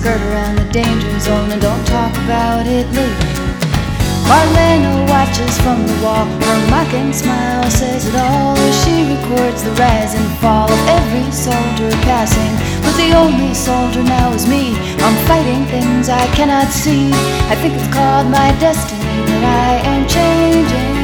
skirt around the danger zone and don't talk about it later. Marlena watches from the wall, her mocking smile says it all as she records the rise and fall of every soldier passing. But the only soldier now is me. I'm fighting things I cannot see. I think it's called my destiny that I am changing.